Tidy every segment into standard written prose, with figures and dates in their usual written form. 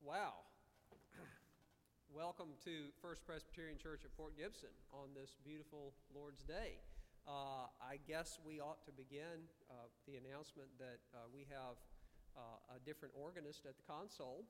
Wow. Welcome to First Presbyterian Church at Port Gibson on this beautiful Lord's Day. I guess we ought to begin the announcement that we have a different organist at the console.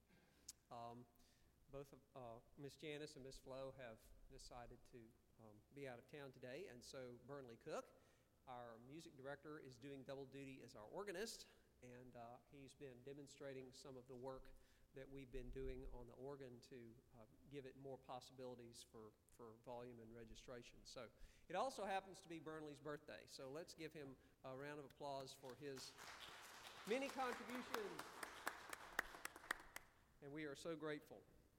Both Miss Janice and Miss Flo have decided to be out of town today, and so Burnley Cook, our music director, is doing double duty as our organist, and he's been demonstrating some of the work that we've been doing on the organ to give it more possibilities for volume and registration. So it also happens to be Burnley's birthday, so let's give him a round of applause for his many contributions. And we are so grateful.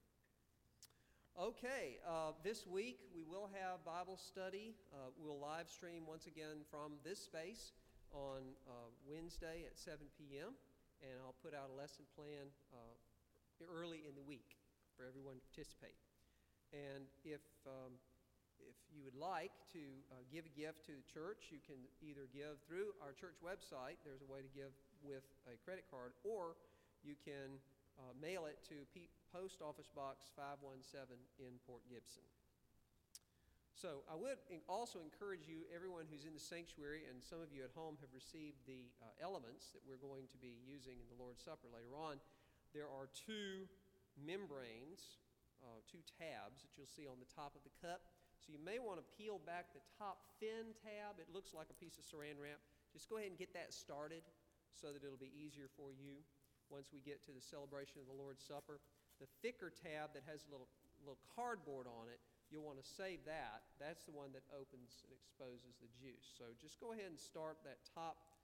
Okay, this week we will have Bible study. We'll live stream once again from this space on Wednesday at 7 p.m. And I'll put out a lesson plan early in the week for everyone to participate. And if you would like to give a gift to the church, you can either give through our church website. There's a way to give with a credit card, or you can mail it to Post Office Box 517 in Port Gibson. So I would also encourage you, everyone who's in the sanctuary, and some of you at home have received the elements that we're going to be using in the Lord's Supper later on. There are two membranes, two tabs that you'll see on the top of the cup. So you may want to peel back the top thin tab. It looks like a piece of saran wrap. Just go ahead and get that started so that it'll be easier for you once we get to the celebration of the Lord's Supper. The thicker tab that has a little cardboard on it, you'll want to save that. That's the one that opens and exposes the juice. So just go ahead and start that top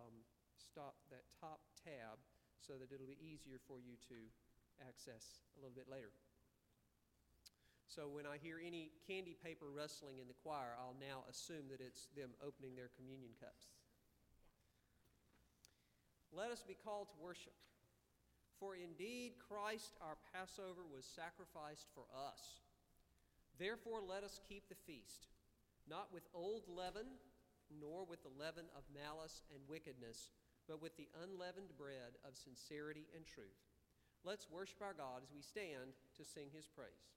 tab so that it'll be easier for you to access a little bit later. So when I hear any candy paper rustling in the choir, I'll now assume that it's them opening their communion cups. Let us be called to worship. For indeed Christ our Passover was sacrificed for us. Therefore let us keep the feast, not with old leaven, nor with the leaven of malice and wickedness, but with the unleavened bread of sincerity and truth. Let's worship our God as we stand to sing his praise.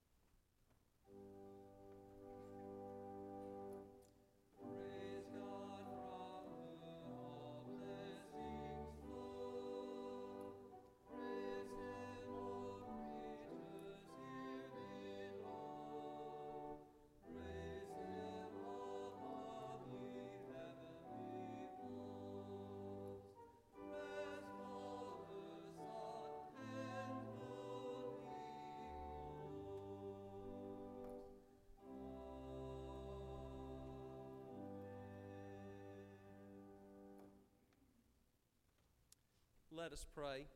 Let us pray.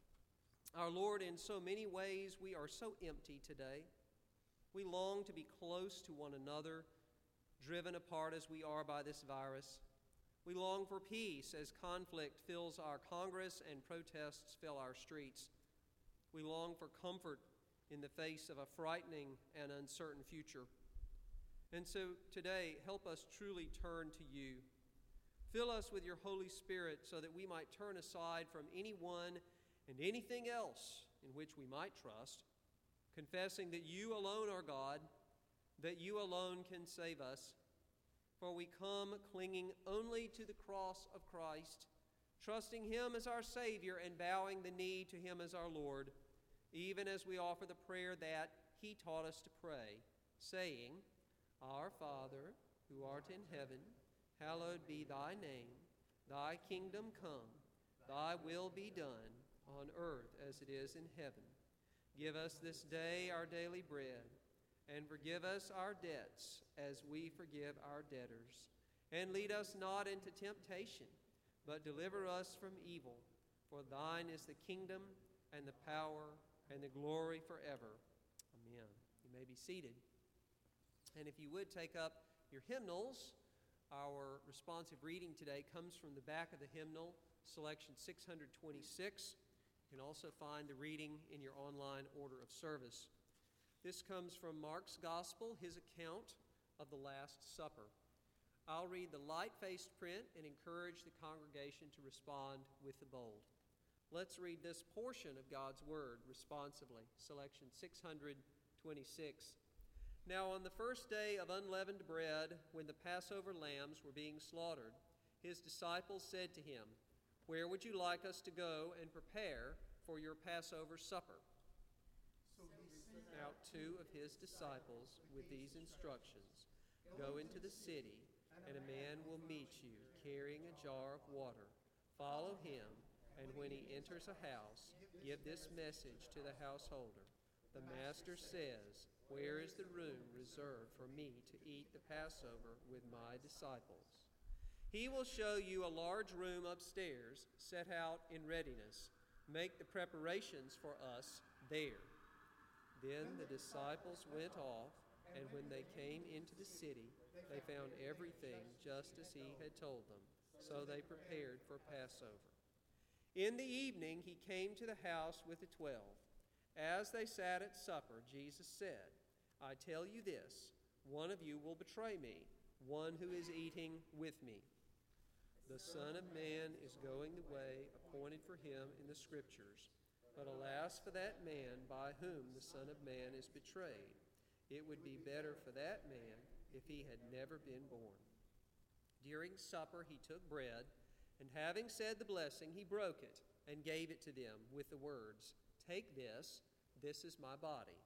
Our Lord, in so many ways we are so empty today. We long to be close to one another, driven apart as we are by this virus. We long for peace as conflict fills our Congress and protests fill our streets. We long for comfort in the face of a frightening and uncertain future. And so today, help us truly turn to you. Fill us with your Holy Spirit so that we might turn aside from anyone and anything else in which we might trust, confessing that you alone are God, that you alone can save us. For we come clinging only to the cross of Christ, trusting him as our Savior and bowing the knee to him as our Lord, even as we offer the prayer that he taught us to pray, saying, Our Father, who art in heaven, hallowed be thy name. Thy kingdom come. Thy will be done on earth as it is in heaven. Give us this day our daily bread, and forgive us our debts as we forgive our debtors. And lead us not into temptation, but deliver us from evil. For thine is the kingdom and the power and the glory forever. Amen. You may be seated. And if you would take up your hymnals, our responsive reading today comes from the back of the hymnal, selection 626. You can also find the reading in your online order of service. This comes from Mark's Gospel, his account of the Last Supper. I'll read the light-faced print and encourage the congregation to respond with the bold. Let's read this portion of God's Word responsively. Selection 626. Now on the first day of unleavened bread, when the Passover lambs were being slaughtered, his disciples said to him, "Where would you like us to go and prepare for your Passover supper?" So he sent out 2 of his disciples with these instructions, "Go into the city, and a man will meet you carrying a jar of water. Follow him, and when he enters a house, give this message to the householder. The master says, 'Where is the room reserved for me to eat the Passover with my disciples?' He will show you a large room upstairs set out in readiness. Make the preparations for us there." Then the disciples went off, and when they came into the city, they found everything just as he had told them. So they prepared for Passover. In the evening he came to the house with the 12. As they sat at supper, Jesus said, "I tell you this, one of you will betray me, one who is eating with me. The Son of Man is going the way appointed for him in the Scriptures. But alas for that man by whom the Son of Man is betrayed. It would be better for that man if he had never been born." During supper he took bread, and having said the blessing, he broke it and gave it to them with the words, "Take this, this is my body."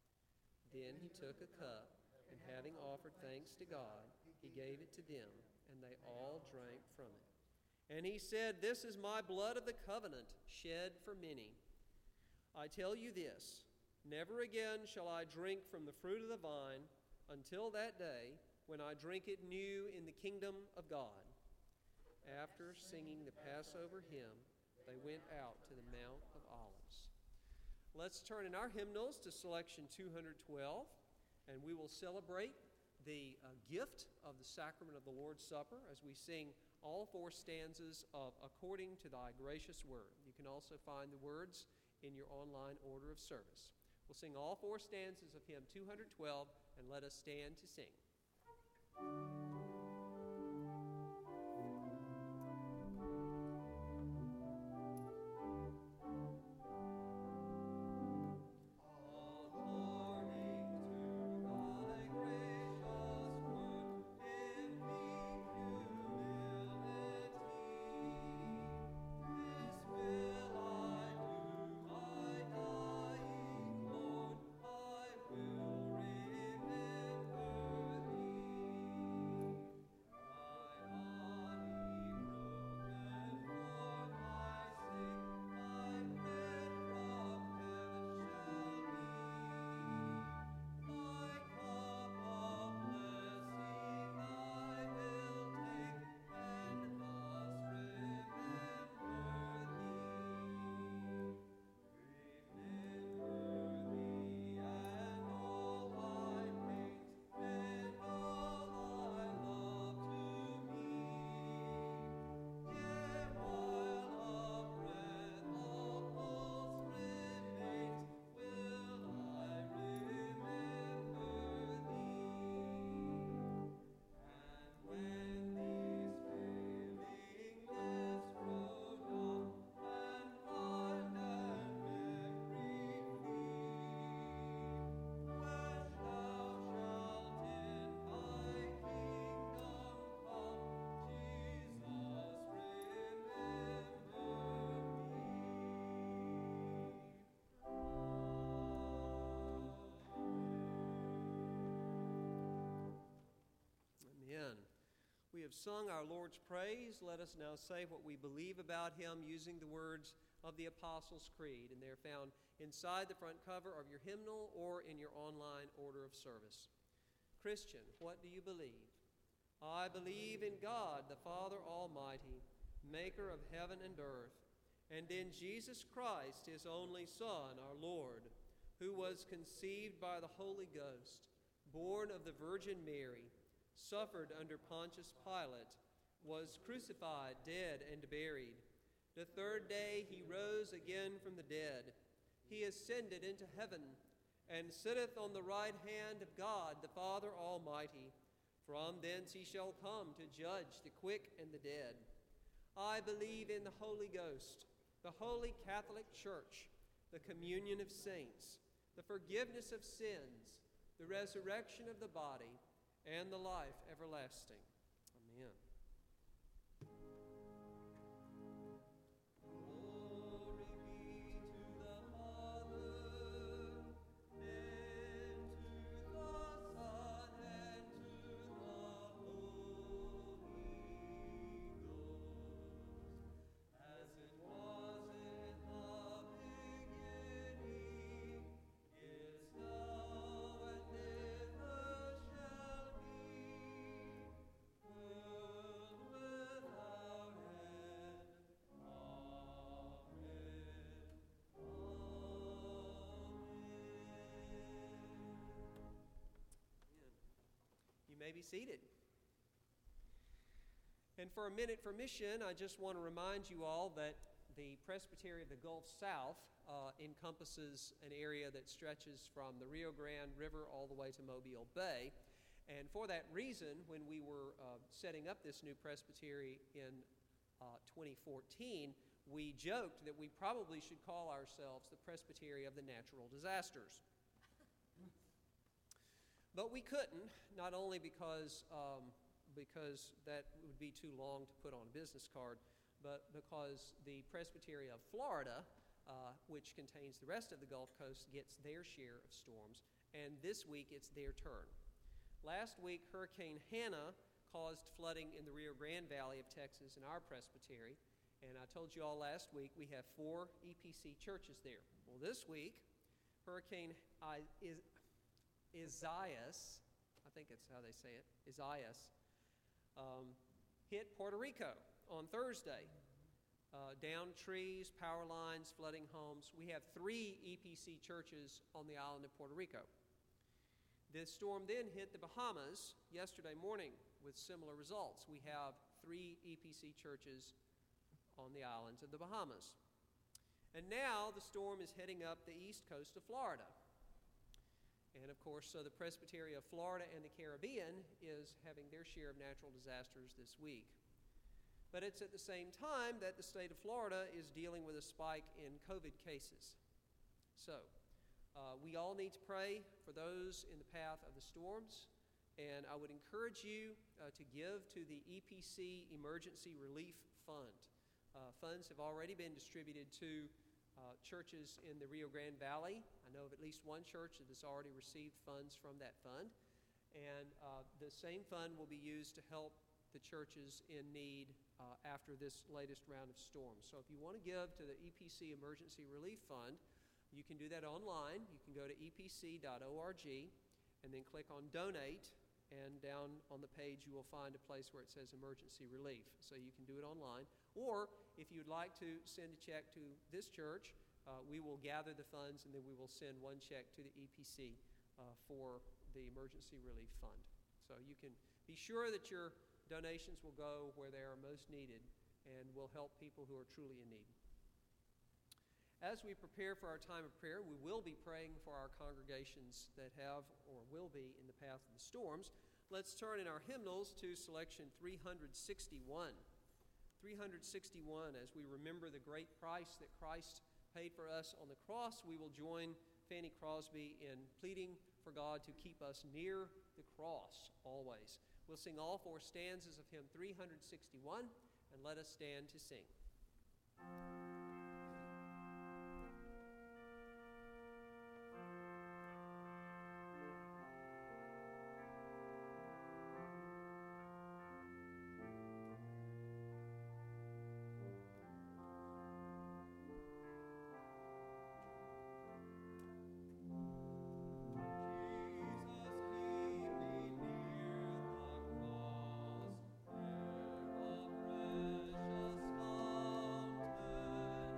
Then he took a cup, and having offered thanks to God, he gave it to them, and they all drank from it. And he said, "This is my blood of the covenant, shed for many. I tell you this, never again shall I drink from the fruit of the vine until that day when I drink it new in the kingdom of God." After singing the Passover hymn, they went out to the Mount of Olives. Let's turn in our hymnals to selection 212, and we will celebrate the gift of the sacrament of the Lord's Supper as we sing all 4 stanzas of "According to Thy Gracious Word." You can also find the words in your online order of service. We'll sing all 4 stanzas of hymn 212, and let us stand to sing. We have sung our Lord's praise. Let us now say what we believe about him using the words of the Apostles' Creed, and they're found inside the front cover of your hymnal or in your online order of service. Christian, what do you believe? I believe in God, the Father Almighty, maker of heaven and earth, and in Jesus Christ, his only Son, our Lord, who was conceived by the Holy Ghost, born of the Virgin Mary, suffered under Pontius Pilate, was crucified, dead, and buried. The third day he rose again from the dead. He ascended into heaven, and sitteth on the right hand of God, the Father Almighty. From thence he shall come to judge the quick and the dead. I believe in the Holy Ghost, the Holy Catholic Church, the communion of saints, the forgiveness of sins, the resurrection of the body, and the life everlasting. Amen. You may be seated. And for a minute for mission, I just want to remind you all that the Presbytery of the Gulf South encompasses an area that stretches from the Rio Grande River all the way to Mobile Bay. And for that reason, when we were setting up this new presbytery in 2014, we joked that we probably should call ourselves the Presbytery of the Natural Disasters. But we couldn't, not only because that would be too long to put on a business card, but because the Presbytery of Florida, which contains the rest of the Gulf Coast, gets their share of storms, and this week it's their turn. Last week, Hurricane Hannah caused flooding in the Rio Grande Valley of Texas in our presbytery, and I told you all last week we have 4 EPC churches there. Well, this week, Hurricane Isaias, I think that's how they say it, Isaias, hit Puerto Rico on Thursday. Downed trees, power lines, flooding homes. We have 3 EPC churches on the island of Puerto Rico. This storm then hit the Bahamas yesterday morning with similar results. We have 3 EPC churches on the islands of the Bahamas. And now the storm is heading up the east coast of Florida. And of course, so the Presbytery of Florida and the Caribbean is having their share of natural disasters this week. But it's at the same time that the state of Florida is dealing with a spike in COVID cases. So, we all need to pray for those in the path of the storms, and I would encourage you to give to the EPC Emergency Relief Fund. Funds have already been distributed to churches in the Rio Grande Valley. I know of at least one church that has already received funds from that fund. And the same fund will be used to help the churches in need after this latest round of storms. So if you want to give to the EPC Emergency Relief Fund, you can do that online. You can go to epc.org and then click on Donate, and down on the page you will find a place where it says Emergency Relief. So you can do it online. Or if you'd like to send a check to this church, we will gather the funds and then we will send one check to the EPC for the Emergency Relief Fund. So you can be sure that your donations will go where they are most needed and will help people who are truly in need. As we prepare for our time of prayer, we will be praying for our congregations that have or will be in the path of the storms. Let's turn in our hymnals to selection 361. 361, as we remember the great price that Christ paid for us on the cross, we will join Fanny Crosby in pleading for God to keep us near the cross always. We'll sing all 4 stanzas of hymn 361, and let us stand to sing. Precious mountain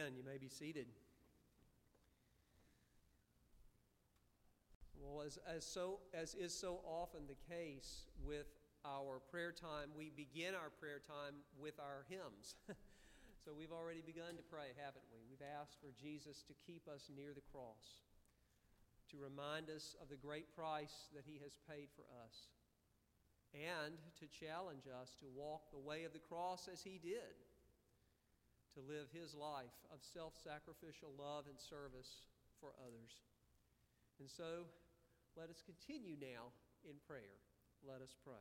begin. You may be seated. Well, as is so often the case with our prayer time, we begin our prayer time with our hymns. So we've already begun to pray, haven't we? We've asked for Jesus to keep us near the cross, to remind us of the great price that he has paid for us, and to challenge us to walk the way of the cross as he did, to live his life of self-sacrificial love and service for others. And so, let us continue now in prayer. Let us pray.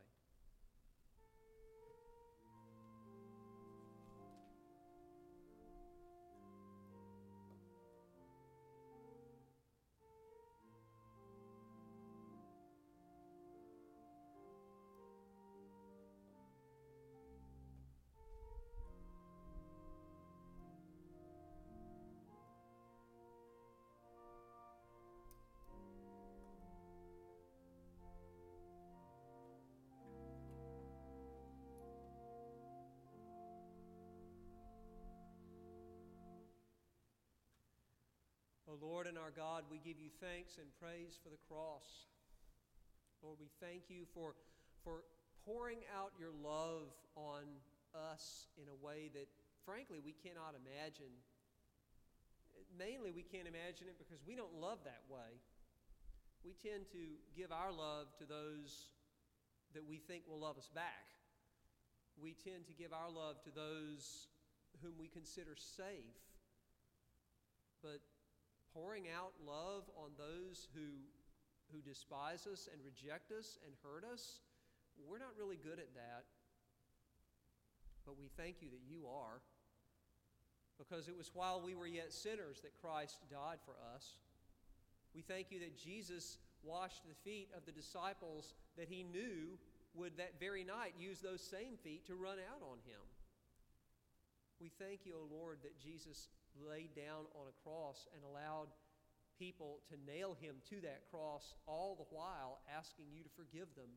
O Lord and our God, we give you thanks and praise for the cross. Lord, we thank you for pouring out your love on us in a way that, frankly, we cannot imagine. Mainly, we can't imagine it because we don't love that way. We tend to give our love to those that we think will love us back. We tend to give our love to those whom we consider safe. But pouring out love on those who despise us and reject us and hurt us, we're not really good at that. But we thank you that you are, because it was while we were yet sinners that Christ died for us. We thank you that Jesus washed the feet of the disciples that he knew would that very night use those same feet to run out on him. We thank you, O Lord, that Jesus laid down on a cross and allowed people to nail him to that cross, all the while asking you to forgive them.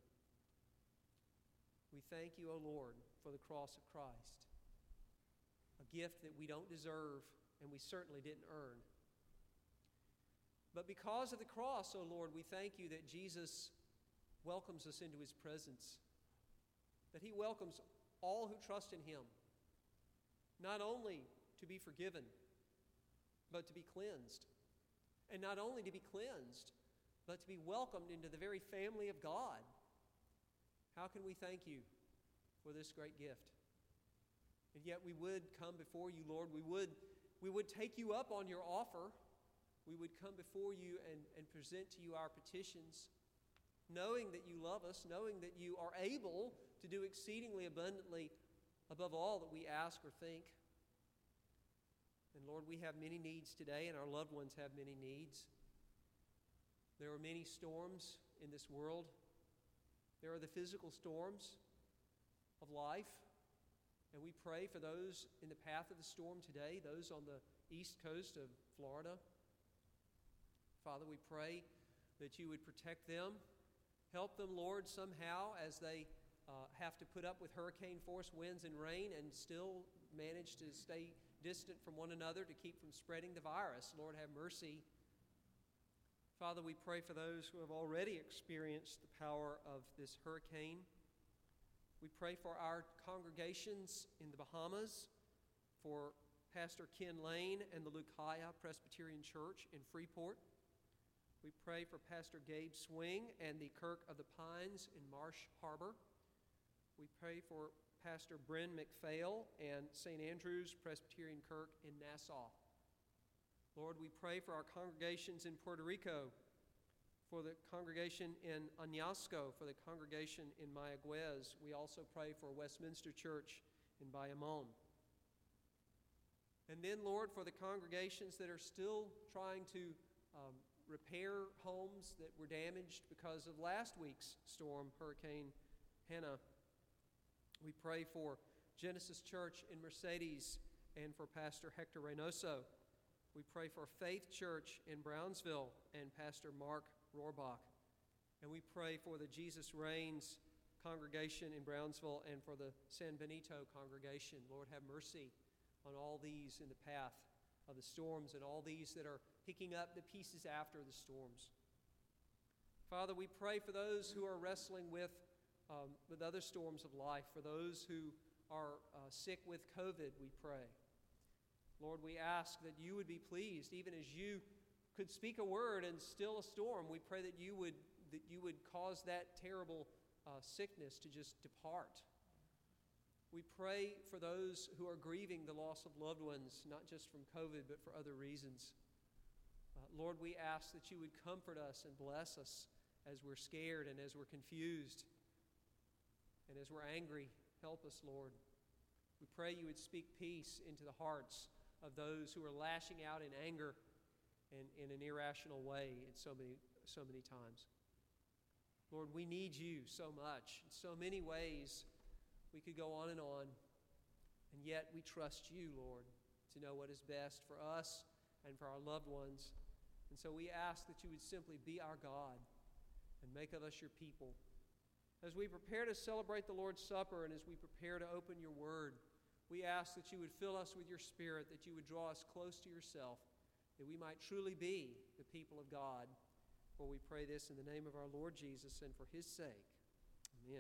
We thank you, O Lord, for the cross of Christ, a gift that we don't deserve and we certainly didn't earn. But because of the cross, O Lord, we thank you that Jesus welcomes us into his presence, that he welcomes all who trust in him, not only to be forgiven, but to be cleansed. And not only to be cleansed, but to be welcomed into the very family of God. How can we thank you for this great gift? And yet we would come before you, Lord. We would take you up on your offer. We would come before you and present to you our petitions, knowing that you love us, knowing that you are able to do exceedingly abundantly above all that we ask or think. And Lord, we have many needs today, and our loved ones have many needs. There are many storms in this world. There are the physical storms of life, and we pray for those in the path of the storm today, those on the east coast of Florida. Father, we pray that you would protect them. Help them, Lord, somehow as they have to put up with hurricane-force winds and rain and still manage to stay distant from one another to keep from spreading the virus. Lord, have mercy. Father, we pray for those who have already experienced the power of this hurricane. We pray for our congregations in the Bahamas, for Pastor Ken Lane and the Lucaya Presbyterian Church in Freeport. We pray for Pastor Gabe Swing and the Kirk of the Pines in Marsh Harbor. We pray for Pastor Bryn McPhail and St. Andrew's Presbyterian Kirk in Nassau. Lord, we pray for our congregations in Puerto Rico, for the congregation in Añasco, for the congregation in Mayagüez. We also pray for Westminster Church in Bayamon. And then, Lord, for the congregations that are still trying to repair homes that were damaged because of last week's storm, Hurricane Hannah. We pray for Genesis Church in Mercedes and for Pastor Hector Reynoso. We pray for Faith Church in Brownsville and Pastor Mark Rohrbach. And we pray for the Jesus Reigns congregation in Brownsville and for the San Benito congregation. Lord, have mercy on all these in the path of the storms and all these that are picking up the pieces after the storms. Father, we pray for those who are wrestling with other storms of life, for those who are sick with COVID, we pray. Lord, we ask that you would be pleased, even as you could speak a word and still a storm. We pray that you would cause that terrible sickness to just depart. We pray for those who are grieving the loss of loved ones, not just from COVID, but for other reasons. Lord, we ask that you would comfort us and bless us as we're scared and as we're confused and as we're angry. Help us, Lord. We pray you would speak peace into the hearts of those who are lashing out in anger and in an irrational way in so many times. Lord, we need you so much. In so many ways, we could go on, and yet we trust you, Lord, to know what is best for us and for our loved ones. And so we ask that you would simply be our God and make of us your people. As we prepare to celebrate the Lord's Supper and as we prepare to open your word, we ask that you would fill us with your Spirit, that you would draw us close to yourself, that we might truly be the people of God. For we pray this in the name of our Lord Jesus and for his sake. Amen.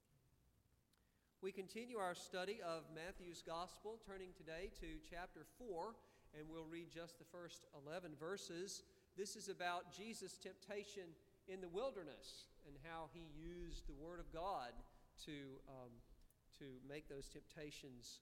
We continue our study of Matthew's Gospel, turning today to chapter 4, and we'll read just the first 11 verses. This is about Jesus' temptation in the wilderness and how he used the Word of God to make those temptations,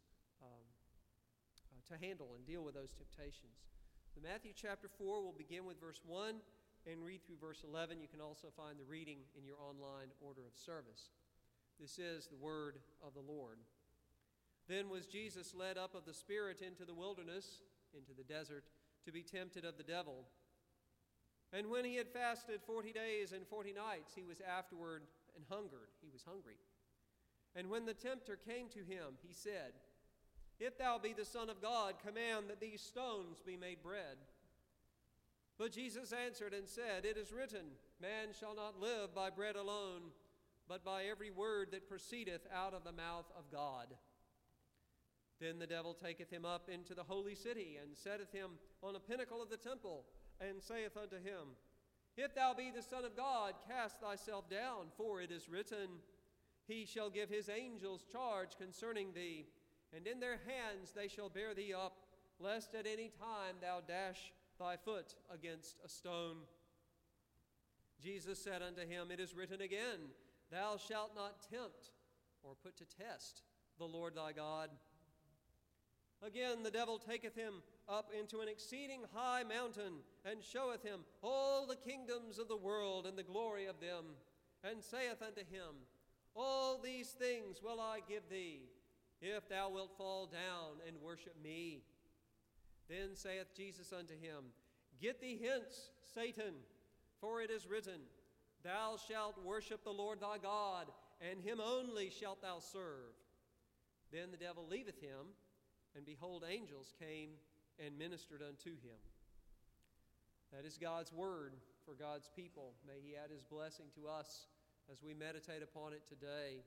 to handle and deal with those temptations. So Matthew chapter 4 will begin with verse 1 and read through verse 11. You can also find the reading in your online order of service. This is the word of the Lord. Then was Jesus led up of the Spirit into the wilderness, into the desert, to be tempted of the devil. And when he had fasted 40 days and 40 nights, he was afterward and hungered. He was hungry. And when the tempter came to him, he said, If thou be the Son of God, command that these stones be made bread. But Jesus answered and said, It is written, Man shall not live by bread alone, but by every word that proceedeth out of the mouth of God. Then the devil taketh him up into the holy city, and setteth him on a pinnacle of the temple, and saith unto him, If thou be the Son of God, cast thyself down, for it is written, He shall give his angels charge concerning thee, and in their hands they shall bear thee up, lest at any time thou dash thy foot against a stone. Jesus said unto him, It is written again, Thou shalt not tempt or put to test the Lord thy God. Again the devil taketh him up into an exceeding high mountain, and showeth him all the kingdoms of the world and the glory of them, and saith unto him, All these things will I give thee, if thou wilt fall down and worship me. Then saith Jesus unto him, Get thee hence, Satan, for it is written, Thou shalt worship the Lord thy God, and him only shalt thou serve. Then the devil leaveth him, and behold, angels came and ministered unto him. That is God's word for God's people. May he add his blessing to us as we meditate upon it today.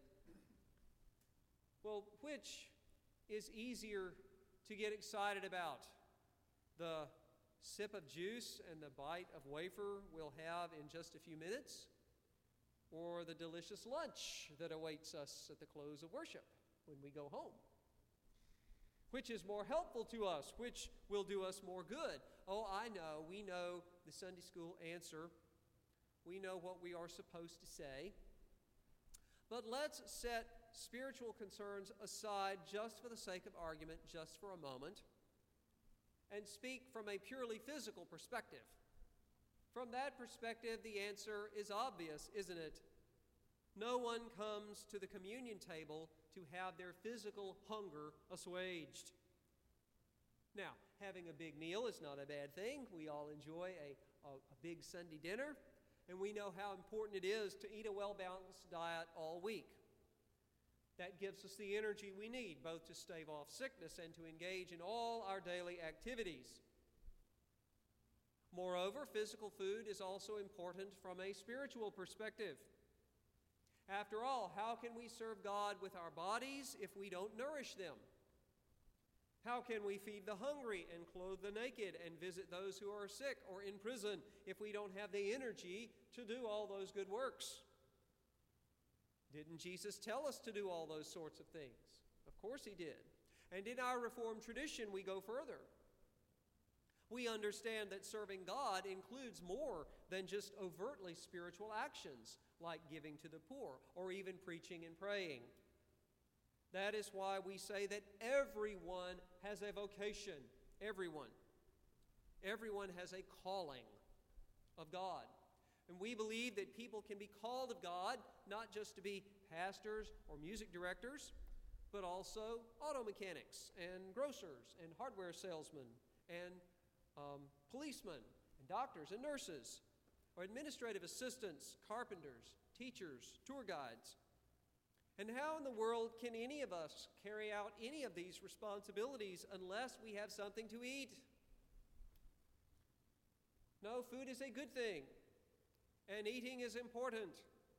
Well, which is easier to get excited about? The sip of juice and the bite of wafer we'll have in just a few minutes, or the delicious lunch that awaits us at the close of worship when we go home? Which is more helpful to us? Which will do us more good? Oh, I know. We know the Sunday school answer. We know what we are supposed to say. But let's set spiritual concerns aside just for the sake of argument, just for a moment, and speak from a purely physical perspective. From that perspective, the answer is obvious, isn't it? No one comes to the communion table to have their physical hunger assuaged. Now, having a big meal is not a bad thing. We all enjoy a big Sunday dinner, and we know how important it is to eat a well-balanced diet all week. That gives us the energy we need, both to stave off sickness and to engage in all our daily activities. Moreover, physical food is also important from a spiritual perspective. After all, how can we serve God with our bodies if we don't nourish them? How can we feed the hungry and clothe the naked and visit those who are sick or in prison if we don't have the energy to do all those good works? Didn't Jesus tell us to do all those sorts of things? Of course he did. And in our Reformed tradition, we go further. We understand that serving God includes more than just overtly spiritual actions, like giving to the poor or even preaching and praying. That is why we say that everyone has a vocation. Everyone. Everyone has a calling of God. And we believe that people can be called of God not just to be pastors or music directors, but also auto mechanics and grocers and hardware salesmen and policemen and doctors and nurses, or administrative assistants, carpenters, teachers, tour guides. And how in the world can any of us carry out any of these responsibilities unless we have something to eat? No, food is a good thing, and eating is important.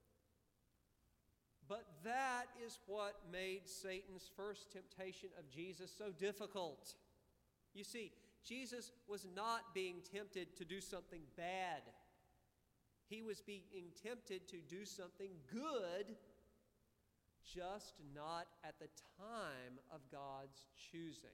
But that is what made Satan's first temptation of Jesus so difficult. You see, Jesus was not being tempted to do something bad. He was being tempted to do something good, just not at the time of God's choosing.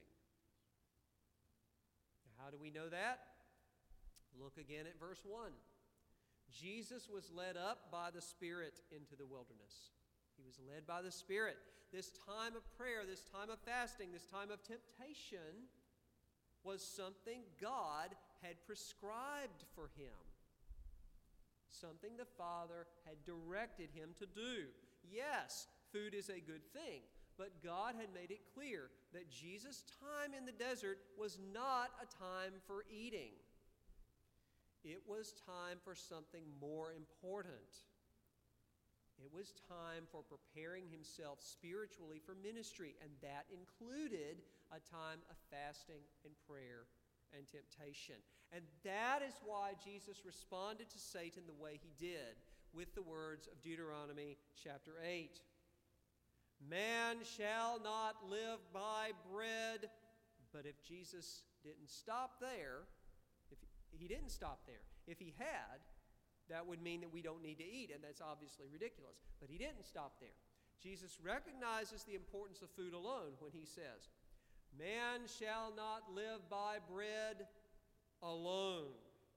How do we know that? Look again at verse 1. Jesus was led up by the Spirit into the wilderness. He was led by the Spirit. This time of prayer, this time of fasting, this time of temptation was something God had prescribed for him. Something the Father had directed him to do. Yes, food is a good thing, but God had made it clear that Jesus' time in the desert was not a time for eating. It was time for something more important. It was time for preparing himself spiritually for ministry, and that included a time of fasting and prayer and temptation. And that is why Jesus responded to Satan the way he did, with the words of Deuteronomy chapter 8. Man shall not live by bread. But if Jesus didn't stop there, if he didn't stop there, if he had, that would mean that we don't need to eat, and that's obviously ridiculous. But he didn't stop there. Jesus recognizes the importance of food alone when he says, man shall not live by bread alone.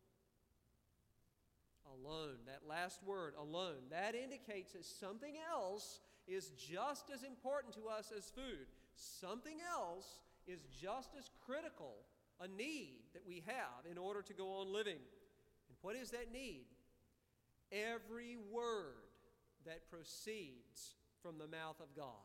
Alone. That last word, alone, that indicates that something else is just as important to us as food. Something else is just as critical, a need that we have in order to go on living. And what is that need? Every word that proceeds from the mouth of God.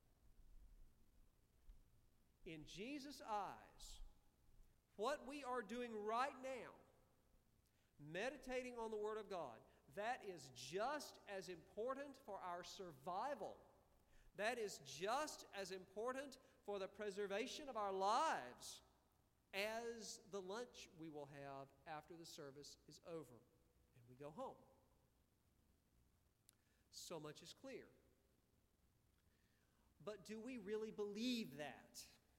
In Jesus' eyes, what we are doing right now, meditating on the Word of God, that is just as important for our survival. That is just as important for the preservation of our lives as the lunch we will have after the service is over and we go home. So much is clear. But do we really believe that?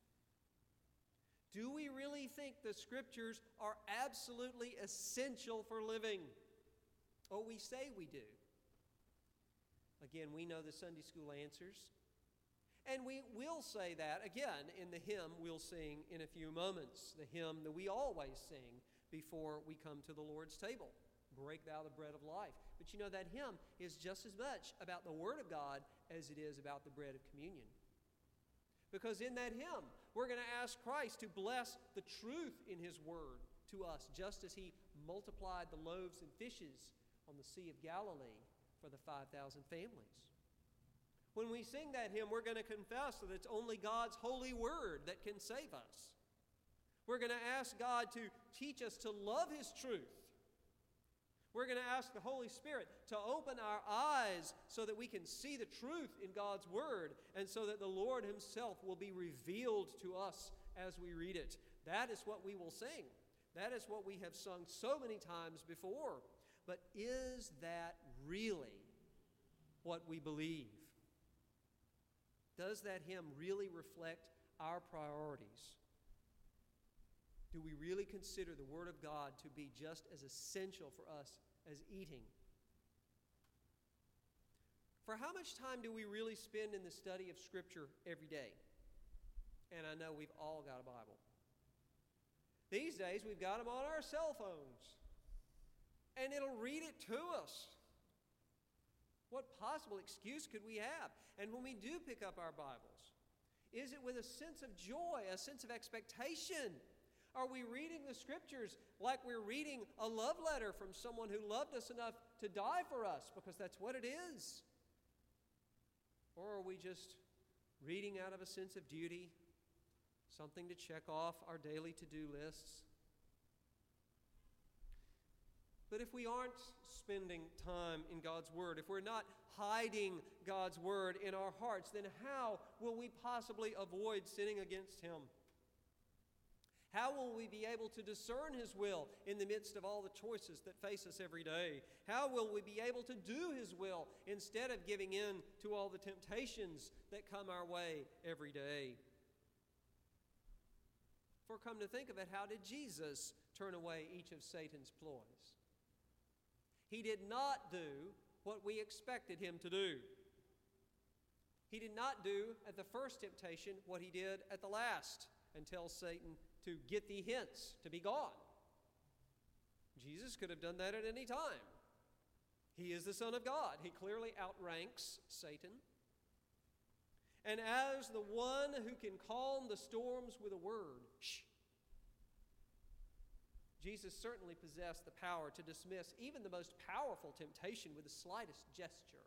Do we really think the Scriptures are absolutely essential for living? Oh, we say we do. Again, we know the Sunday school answers. And we will say that, again, in the hymn we'll sing in a few moments. The hymn that we always sing before we come to the Lord's table. Break thou the bread of life. But you know, that hymn is just as much about the Word of God as it is about the bread of communion. Because in that hymn, we're going to ask Christ to bless the truth in His Word to us, just as He multiplied the loaves and fishes on the Sea of Galilee for the 5,000 families. When we sing that hymn, we're going to confess that it's only God's holy Word that can save us. We're going to ask God to teach us to love His truth. We're going to ask the Holy Spirit to open our eyes so that we can see the truth in God's Word and so that the Lord Himself will be revealed to us as we read it. That is what we will sing. That is what we have sung so many times before. But is that really what we believe? Does that hymn really reflect our priorities? Do we really consider the Word of God to be just as essential for us as eating? For how much time do we really spend in the study of Scripture every day? And I know we've all got a Bible. These days, we've got them on our cell phones. And it'll read it to us. What possible excuse could we have? And when we do pick up our Bibles, is it with a sense of joy, a sense of expectation? Are we reading the Scriptures like we're reading a love letter from someone who loved us enough to die for us, because that's what it is? Or are we just reading out of a sense of duty, something to check off our daily to-do lists? But if we aren't spending time in God's Word, if we're not hiding God's Word in our hearts, then how will we possibly avoid sinning against Him? How will we be able to discern His will in the midst of all the choices that face us every day? How will we be able to do His will instead of giving in to all the temptations that come our way every day? For come to think of it, how did Jesus turn away each of Satan's ploys? He did not do what we expected Him to do. He did not do at the first temptation what He did at the last, and tell Satan to get thee hence, to be gone. Jesus could have done that at any time. He is the Son of God. He clearly outranks Satan. And as the one who can calm the storms with a word, Jesus certainly possessed the power to dismiss even the most powerful temptation with the slightest gesture.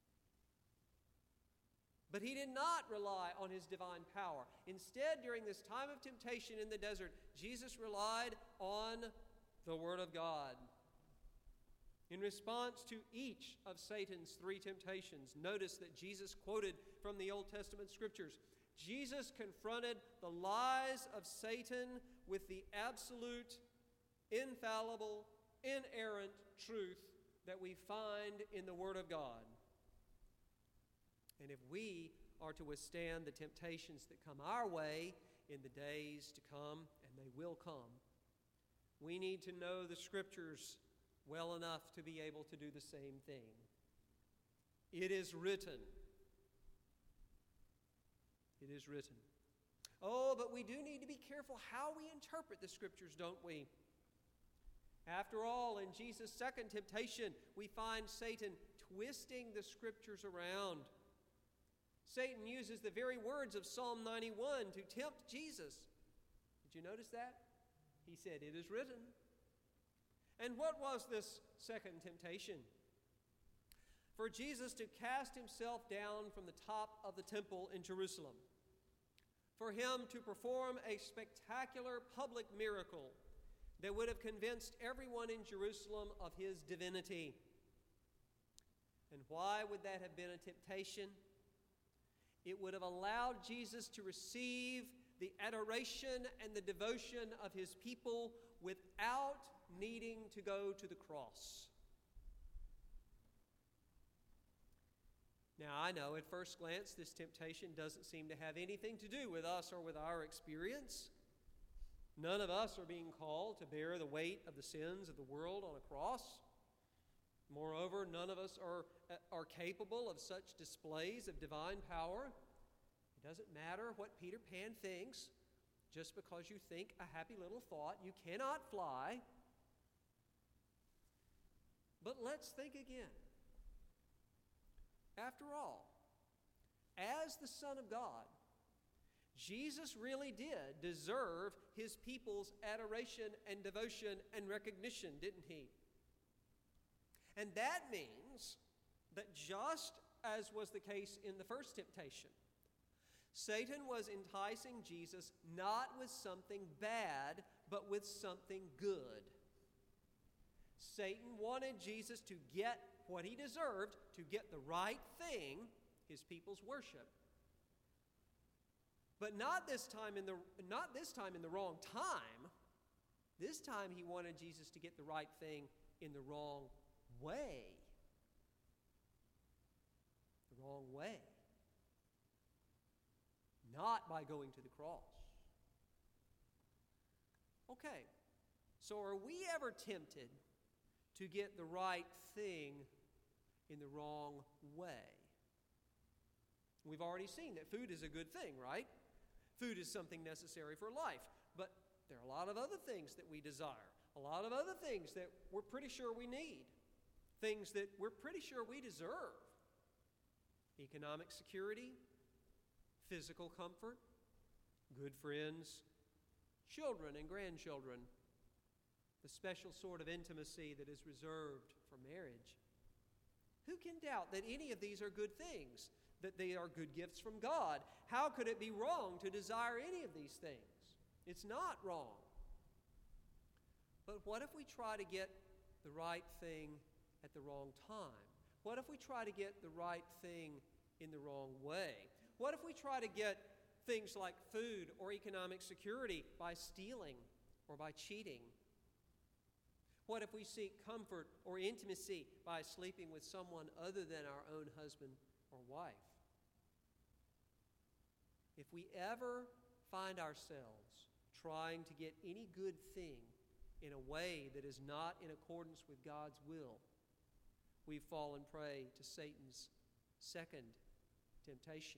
But He did not rely on His divine power. Instead, during this time of temptation in the desert, Jesus relied on the Word of God. In response to each of Satan's three temptations, notice that Jesus quoted from the Old Testament Scriptures. Jesus confronted the lies of Satan with the absolute, infallible, inerrant truth that we find in the Word of God. And if we are to withstand the temptations that come our way in the days to come, and they will come, we need to know the Scriptures well enough to be able to do the same thing. It is written. It is written. Oh, but we do need to be careful how we interpret the Scriptures, don't we? After all, in Jesus' second temptation, we find Satan twisting the Scriptures around. Satan uses the very words of Psalm 91 to tempt Jesus. Did you notice that? He said, "It is written." And what was this second temptation? For Jesus to cast Himself down from the top of the temple in Jerusalem. For Him to perform a spectacular public miracle that would have convinced everyone in Jerusalem of His divinity. And why would that have been a temptation? It would have allowed Jesus to receive the adoration and the devotion of His people without needing to go to the cross. Now, I know at first glance this temptation doesn't seem to have anything to do with us or with our experience. None of us are being called to bear the weight of the sins of the world on a cross. Moreover, none of us are capable of such displays of divine power. It doesn't matter what Peter Pan thinks. Just because you think a happy little thought, you cannot fly. But let's think again. After all, as the Son of God, Jesus really did deserve His people's adoration and devotion and recognition, didn't He? And that means that just as was the case in the first temptation, Satan was enticing Jesus not with something bad, but with something good. Satan wanted Jesus to get what he deserved, to get the right thing, his people's worship. But not this time in the wrong time. This time he wanted Jesus to get the right thing in the wrong way. The wrong way. not by going to the cross. Okay, so are we ever tempted to get the right thing in the wrong way? We've already seen that food is a good thing, right? Food is something necessary for life, but there are a lot of other things that we desire, a lot of other things that we're pretty sure we need, things that we're pretty sure we deserve. Economic security, physical comfort, good friends, children and grandchildren, the special sort of intimacy that is reserved for marriage. Who can doubt that any of these are good things, that they are good gifts from God? How could it be wrong to desire any of these things? It's not wrong. But what if we try to get the right thing at the wrong time? What if we try to get the right thing in the wrong way? What if we try to get things like food or economic security by stealing or by cheating? What if we seek comfort or intimacy by sleeping with someone other than our own husband or wife? If we ever find ourselves trying to get any good thing in a way that is not in accordance with God's will, we've fallen prey to Satan's second temptation.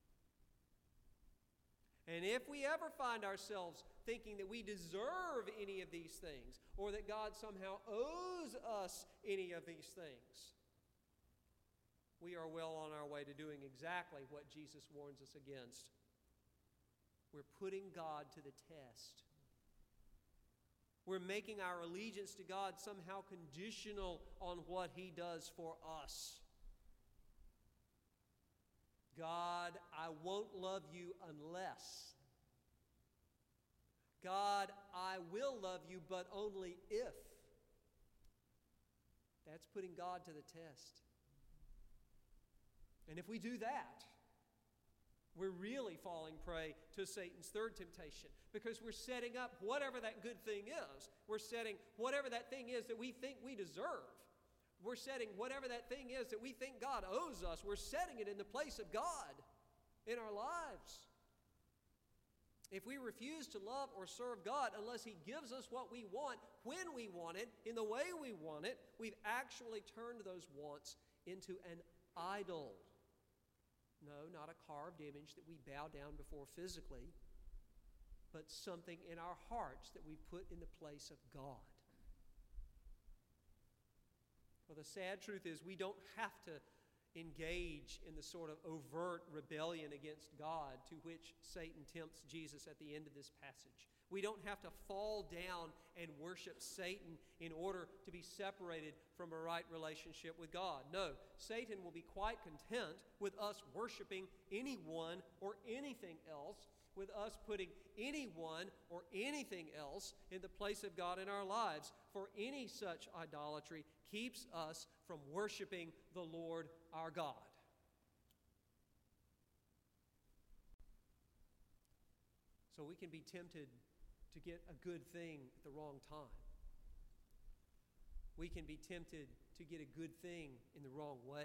And if we ever find ourselves thinking that we deserve any of these things, or that God somehow owes us any of these things, we are well on our way to doing exactly what Jesus warns us against. We're putting God to the test. We're making our allegiance to God somehow conditional on what He does for us. God, I won't love you unless. God, I will love you, but only if. That's putting God to the test. And if we do that, we're really falling prey to Satan's third temptation, because we're setting up whatever that good thing is. We're setting whatever that thing is that we think we deserve. We're setting whatever that thing is that we think God owes us. We're setting it in the place of God in our lives. If we refuse to love or serve God unless He gives us what we want, when we want it, in the way we want it, we've actually turned those wants into an idol. No, not a carved image that we bow down before physically, but something in our hearts that we put in the place of God. Well, the sad truth is we don't have to engage in the sort of overt rebellion against God to which Satan tempts Jesus at the end of this passage. We don't have to fall down and worship Satan in order to be separated from a right relationship with God. No, Satan will be quite content with us worshiping anyone or anything else, with us putting anyone or anything else in the place of God in our lives, for any such idolatry keeps us from worshiping the Lord our God. So we can be tempted to get a good thing at the wrong time. We can be tempted to get a good thing in the wrong way.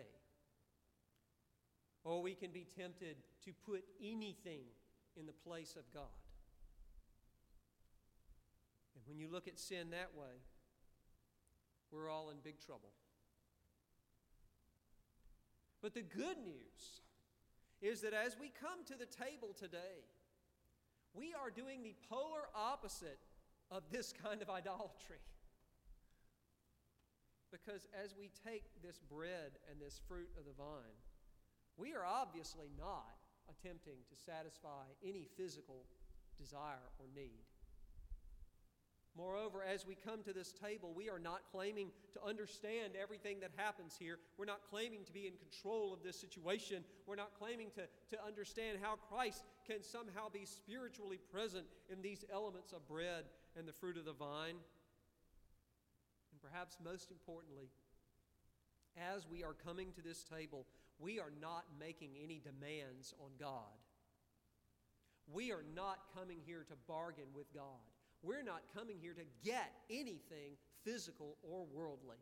Or we can be tempted to put anything in the place of God. And when you look at sin that way, we're all in big trouble. But the good news is that as we come to the table today, we are doing the polar opposite of this kind of idolatry. Because as we take this bread and this fruit of the vine, we are obviously not attempting to satisfy any physical desire or need. Moreover, as we come to this table, we are not claiming to understand everything that happens here. We're not claiming to be in control of this situation. We're not claiming to understand how Christ can somehow be spiritually present in these elements of bread and the fruit of the vine. And perhaps most importantly, as we are coming to this table, we are not making any demands on God. We are not coming here to bargain with God. We're not coming here to get anything physical or worldly.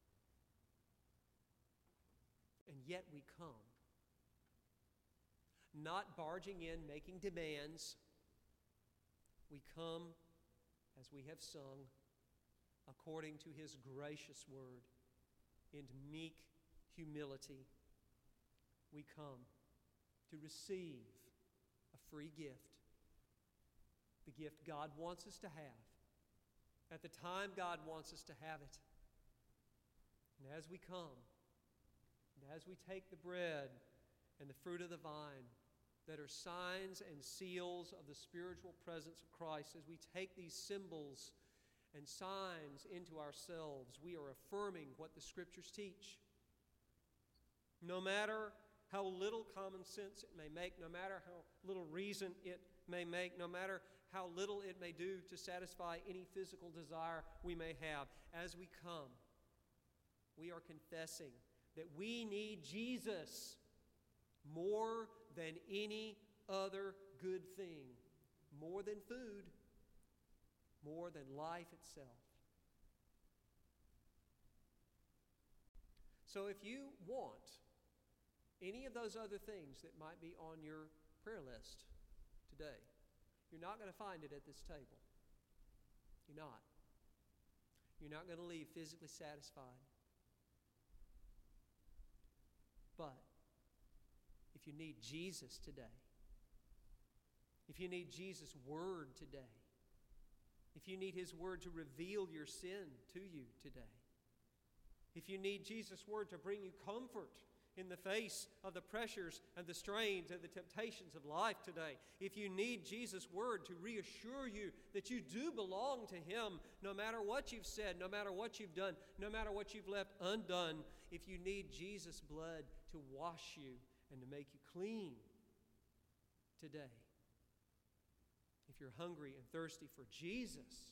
And yet we come. not barging in, making demands. We come, as we have sung, according to His gracious word, in meek humility. We come to receive a free gift, the gift God wants us to have, at the time God wants us to have it. And as we come, and as we take the bread and the fruit of the vine that are signs and seals of the spiritual presence of Christ, as we take these symbols and signs into ourselves, we are affirming what the Scriptures teach. No matter how little common sense it may make, no matter how little reason it may make, no matter how little it may do to satisfy any physical desire we may have, as we come, we are confessing that we need Jesus more than any other good thing, more than food, more than life itself. So if you want any of those other things that might be on your prayer list today, you're not going to find it at this table. You're not. You're not going to leave physically satisfied. But if you need Jesus today, if you need Jesus' word today, if you need His word to reveal your sin to you today, if you need Jesus' word to bring you comfort in the face of the pressures and the strains and the temptations of life today, if you need Jesus' word to reassure you that you do belong to Him, no matter what you've said, no matter what you've done, no matter what you've left undone, if you need Jesus' blood to wash you and to make you clean today, if you're hungry and thirsty for Jesus,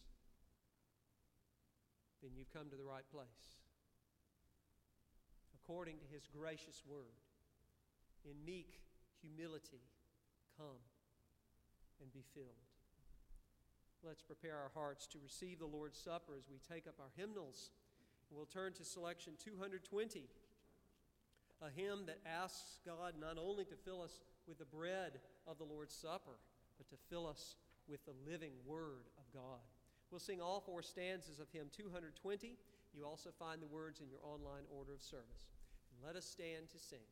then you've come to the right place. According to His gracious word, in meek humility, come and be filled. Let's prepare our hearts to receive the Lord's Supper as we take up our hymnals. We'll turn to selection 220, a hymn that asks God not only to fill us with the bread of the Lord's Supper, but to fill us with the living Word of God. We'll sing all four stanzas of hymn 220. You also find the words in your online order of service. Let us stand to sing.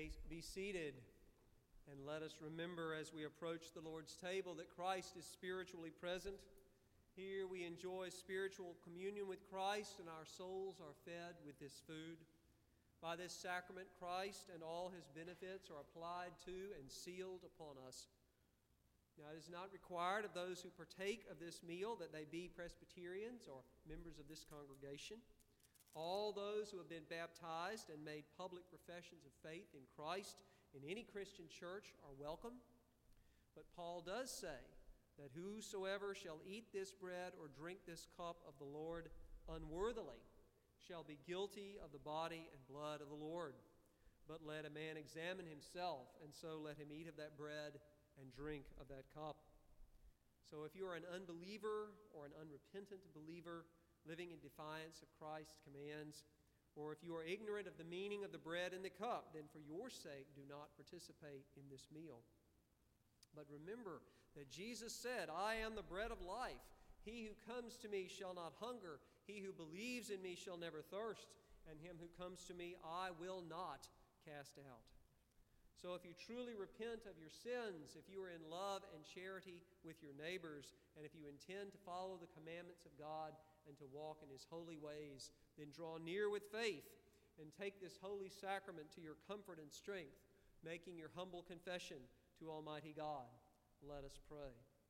may be seated, and let us remember as we approach the Lord's table that Christ is spiritually present. Here we enjoy spiritual communion with Christ, and our souls are fed with this food. By this sacrament, Christ and all his benefits are applied to and sealed upon us. Now, it is not required of those who partake of this meal that they be Presbyterians or members of this congregation. All those who have been baptized and made public professions of faith in Christ in any Christian church are welcome. But Paul does say that whosoever shall eat this bread or drink this cup of the Lord unworthily shall be guilty of the body and blood of the Lord. But let a man examine himself, and so let him eat of that bread and drink of that cup. So if you are an unbeliever or an unrepentant believer living in defiance of Christ's commands, or if you are ignorant of the meaning of the bread and the cup, then for your sake do not participate in this meal. But remember that Jesus said, "I am the bread of life. He who comes to me shall not hunger. He who believes in me shall never thirst. And him who comes to me I will not cast out." So if you truly repent of your sins, if you are in love and charity with your neighbors, and if you intend to follow the commandments of God and to walk in his holy ways, then draw near with faith and take this holy sacrament to your comfort and strength, making your humble confession to Almighty God. Let us pray.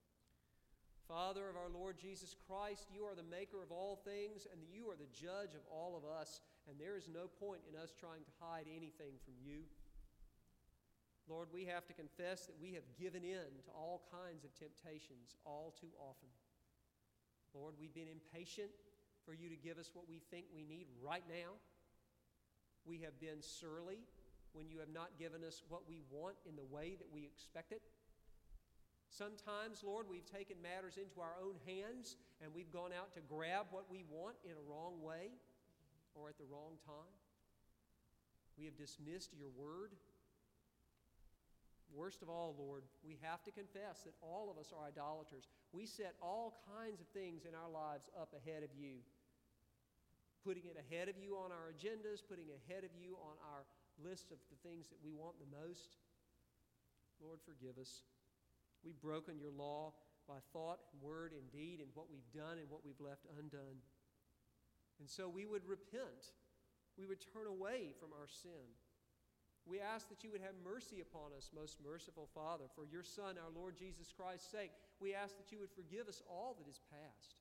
Father of our Lord Jesus Christ, you are the maker of all things, and you are the judge of all of us, and there is no point in us trying to hide anything from you. Lord, we have to confess that we have given in to all kinds of temptations all too often. Lord, we've been impatient for you to give us what we think we need right now. We have been surly when you have not given us what we want in the way that we expect it. Sometimes, Lord, we've taken matters into our own hands and we've gone out to grab what we want in a wrong way or at the wrong time. We have dismissed your word. Worst of all, Lord, we have to confess that all of us are idolaters. We set all kinds of things in our lives up ahead of you, putting it ahead of you on our agendas, putting it ahead of you on our list of the things that we want the most. Lord, forgive us. We've broken your law by thought, word, and deed, and what we've done and what we've left undone. And so we would repent. We would turn away from our sin. We ask that you would have mercy upon us, most merciful Father. For your Son, our Lord Jesus Christ's sake, we ask that you would forgive us all that is past,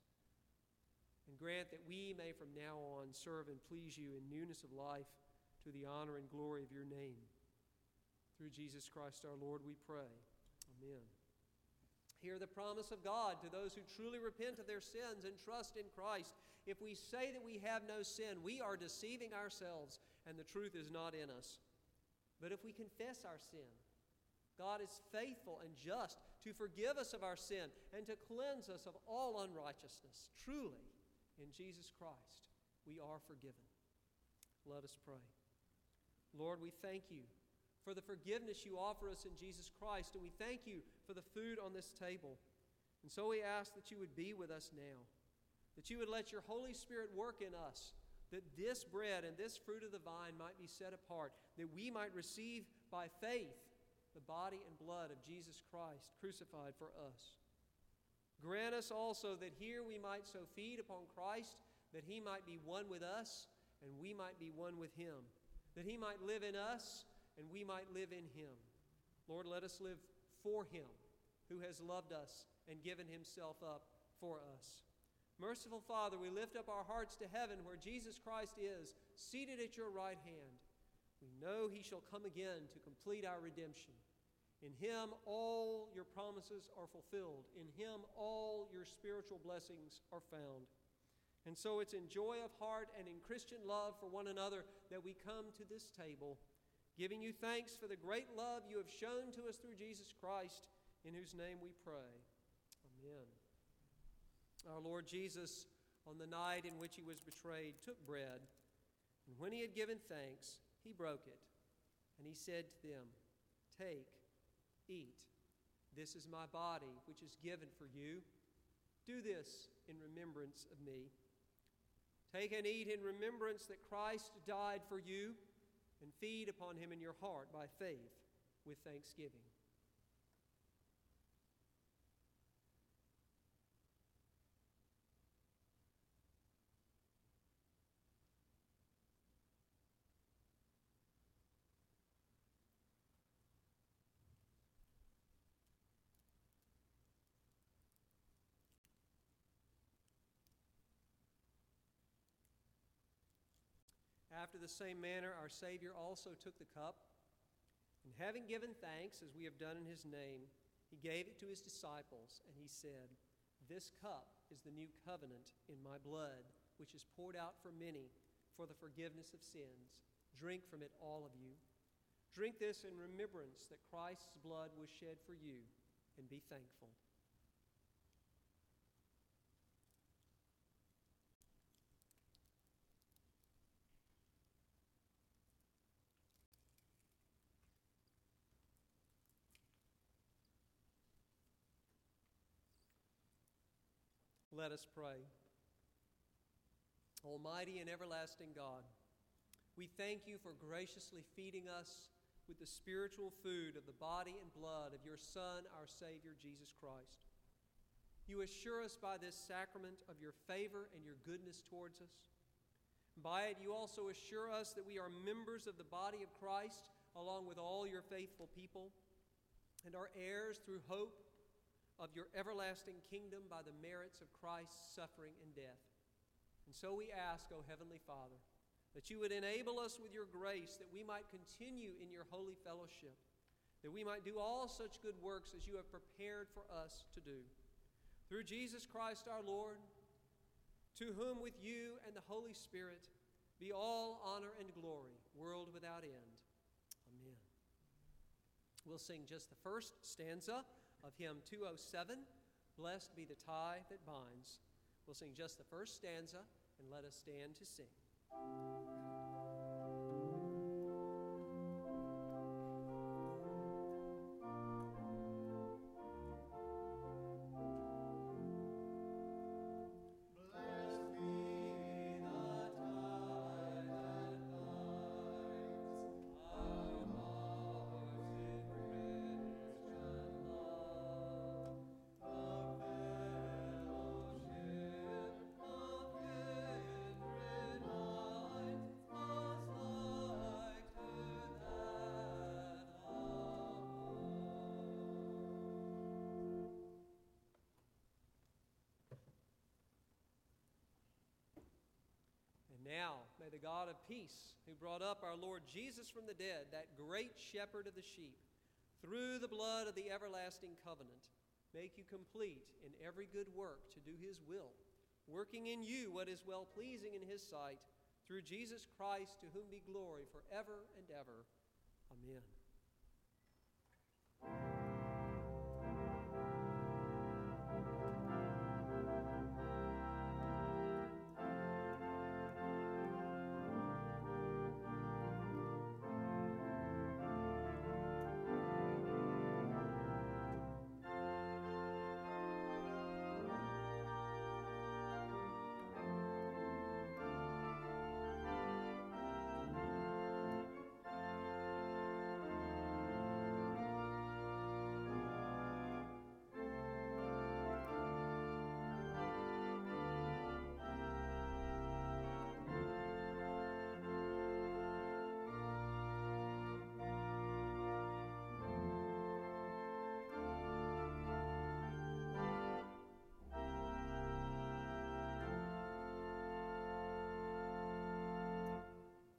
and grant that we may from now on serve and please you in newness of life to the honor and glory of your name. Through Jesus Christ our Lord we pray. Amen. Hear the promise of God to those who truly repent of their sins and trust in Christ. If we say that we have no sin, we are deceiving ourselves, and the truth is not in us. But if we confess our sin, God is faithful and just to forgive us of our sin and to cleanse us of all unrighteousness. Truly, in Jesus Christ, we are forgiven. Let us pray. Lord, we thank you for the forgiveness you offer us in Jesus Christ, and we thank you for the food on this table. And so we ask that you would be with us now, that you would let your Holy Spirit work in us, that this bread and this fruit of the vine might be set apart, that we might receive by faith the body and blood of Jesus Christ crucified for us. Grant us also that here we might so feed upon Christ that he might be one with us and we might be one with him, that he might live in us and we might live in him. Lord, let us live for him who has loved us and given himself up for us. Merciful Father, we lift up our hearts to heaven where Jesus Christ is, seated at your right hand. We know he shall come again to complete our redemption. In him all your promises are fulfilled. In him all your spiritual blessings are found. And so it's in joy of heart and in Christian love for one another that we come to this table, giving you thanks for the great love you have shown to us through Jesus Christ, in whose name we pray. Amen. Our Lord Jesus, on the night in which he was betrayed, took bread, and when he had given thanks, he broke it, and he said to them, "Take, eat. This is my body, which is given for you. Do this in remembrance of me." Take and eat in remembrance that Christ died for you, and feed upon him in your heart by faith with thanksgiving. After the same manner, our Savior also took the cup, and having given thanks, as we have done in his name, he gave it to his disciples, and he said, "This cup is the new covenant in my blood, which is poured out for many for the forgiveness of sins. Drink from it, all of you. Drink this in remembrance that Christ's blood was shed for you, and be thankful." Let us pray. Almighty and everlasting God, we thank you for graciously feeding us with the spiritual food of the body and blood of your Son, our Savior, Jesus Christ. You assure us by this sacrament of your favor and your goodness towards us. By it, you also assure us that we are members of the body of Christ, along with all your faithful people, and are heirs through hope of your everlasting kingdom by the merits of Christ's suffering and death. And so we ask, O Heavenly Father, that you would enable us with your grace that we might continue in your holy fellowship, that we might do all such good works as you have prepared for us to do. Through Jesus Christ our Lord, to whom with you and the Holy Spirit be all honor and glory, world without end. Amen. We'll sing just the first stanza of hymn 207, "Blessed be the tie that binds." We'll sing just the first stanza, and let us stand to sing. Now, may the God of peace, who brought up our Lord Jesus from the dead, that great shepherd of the sheep, through the blood of the everlasting covenant, make you complete in every good work to do his will, working in you what is well-pleasing in his sight, through Jesus Christ, to whom be glory forever and ever. Amen.